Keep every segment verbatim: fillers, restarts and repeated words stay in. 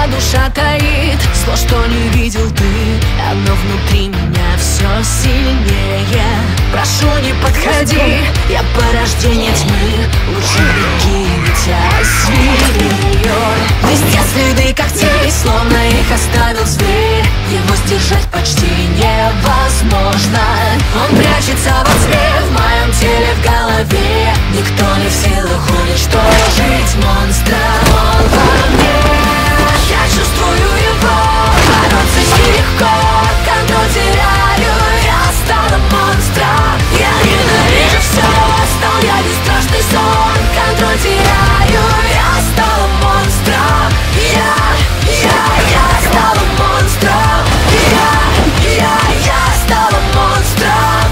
Моя душа таит зло, что не видел ты. Оно внутри меня все сильнее. Прошу, не подходи, я порождение тьмы. Лучше беги, ведь я свирепею. Везде следы когтей, словно их оставил зверь. Его сдержать почти невозможно. Он прячется во тьме, в моем теле, в голове. Никто не в силах уничтожить монстра. Он во мне, я чувствую его. Бороться нелегко, контроль теряю. Я стала монстром, я ненавижу все. Стал я бесстрашный сон, контроль теряю. Я стала монстром, я, я, я стала монстром. Я, я, я стала монстром.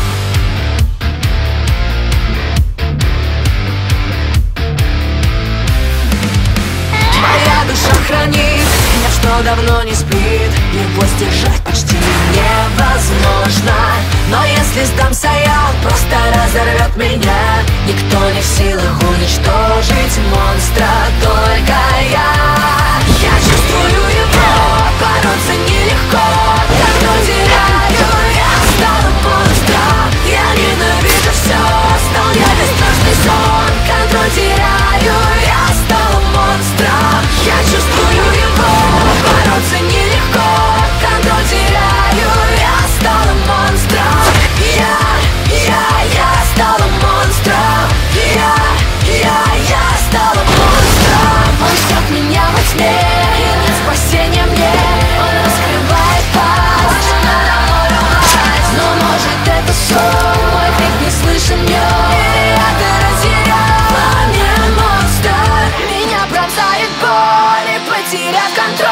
Моя душа хранит гнев, что давно не спит. Его сдержать почти невозможно. Но если сдамся я, он просто разорвет меня. Никто не в силах уничтожить монстра, только я. Я чувствую его, бороться нелегко. Контроль теряю, я стала монстром. Я ненавижу все, стал я бесстрашный сон. Контроль теряю, я стала монстром. Я чувствую его, бороться нелегко. Контроль теряю, я стала монстром. Я, я, я стала монстром. Я, я, я стала монстром. Он ждет меня во тьме, и нет спасения мне. Он раскрывает пасть, надо мною власть. Но может это сон, мой крик не слышен в нем. Я разъярен, во мне монстр. Меня пронзает боль и потеряв контроль.